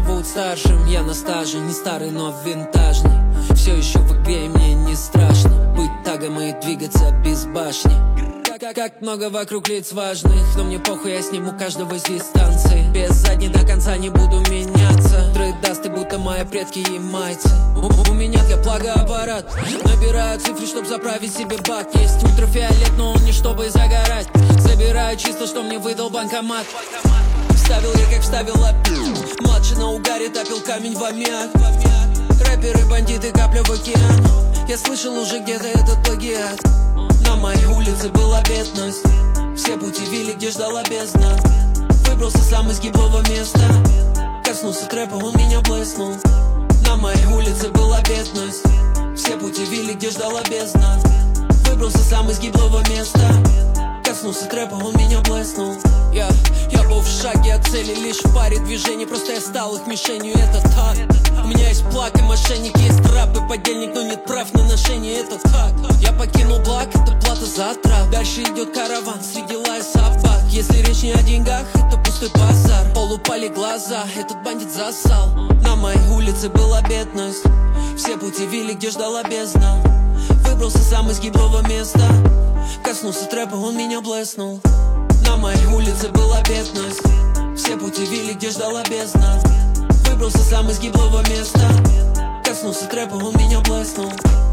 зовут старшим. Я на стаже, не старый, но винтажный. Все еще в игре, и мне не страшно быть тагом и двигаться без башни. Как много вокруг лиц важных, но мне похуй, я сниму каждого с дистанции. Без задней до конца не буду меняться. Трейдасты, будто мои предки ямайцы. У меня для плага аппарат. Набираю цифры, чтоб заправить себе бак. Есть ультрафиолет, но он не чтобы загорать. Забираю чисто, что мне выдал банкомат. Вставил я, как вставил лапи. Младший на угаре топил камень в аммиак. Рэперы, бандиты, капля в океан. Я слышал уже где-то этот плагиат. На моей улице была бедность. Все пути вели, где ждала бездна. Выбрался сам из гиблого места. Коснулся трэпа, он меня блеснул. На моей улице была бедность. Все пути вели, где ждала бездна. Выбрался сам из гиблого места. Коснулся трэпа, он меня блеснул. Я был в шаге от цели, лишь в паре движений. Просто я стал их мишенью, это так. У меня есть плак и мошенник, есть раб и подельник, но нет прав на ношение, это так. Я покинул благ, это плата за трап. Дальше идет караван среди лая собак. Если речь не о деньгах, это пустой базар. Полупали глаза, этот бандит засал. На моей улице была бедность. Все пути вели, где ждала бездна. Выбрался сам из гиблого места. Коснулся трэпа, он меня блеснул. На моей улице была бедность. Все пути вели, где ждала бездна. Выбрался сам из гиблого места. Коснулся трэпа, он меня блеснул.